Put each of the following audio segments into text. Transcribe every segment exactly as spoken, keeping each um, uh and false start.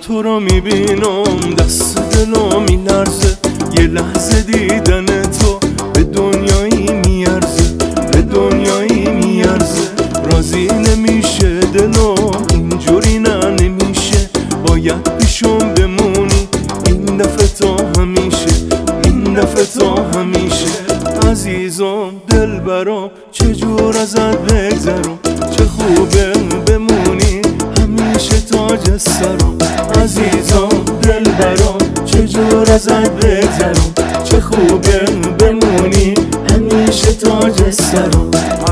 تو رو میبینم دست دلو میلرزه، یه لحظه دیدن تو به دنیایی میارزه، به دنیایی میارزه. راضی نمیشه دلو اینجوری نه نمیشه، باید پیشم بمونی این دفعه تا همیشه، این دفعه تا همیشه. عزیزم دلبرم چجور ازت بگذرم، چه خوبه بمونی همیشه تاج سرم. عزیزم دلبرم چجور ازت بگذرم، چه خوبه بمونی همیشه تاج سرم.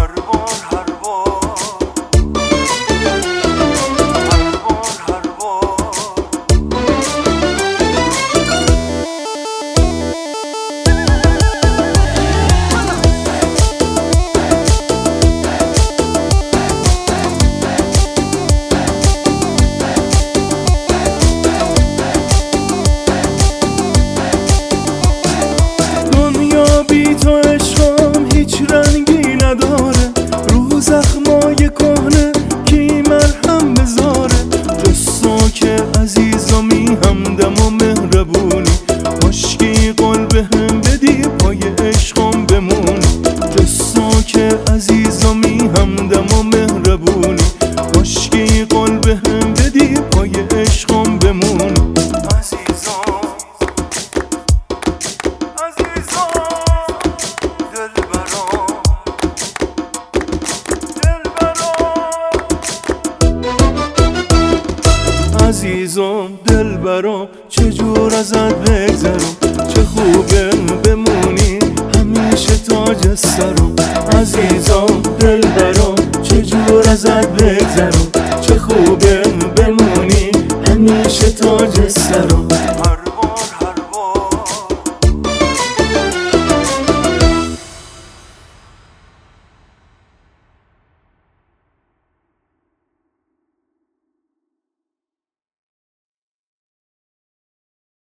بی تو عشقم هیچ رنگی نداره، رو زخمای کهنه کی مرهم بذاره. جز که عزیزمی همدم و مهربونی، کاشکی قول بهم بدی پای عشقم بمونی. جز که عزیزمی همدم و مهربونی، کاشکی قول بهم بدی پای عشقم بمونی. عزیزم دلبرم چجور ازت بگذرم، چه خوبه بمونی همیشه تاج سرم. عزیزم دلبرم چجور ازت بگذرم، چه خوبه بمونی همیشه تاج سرم.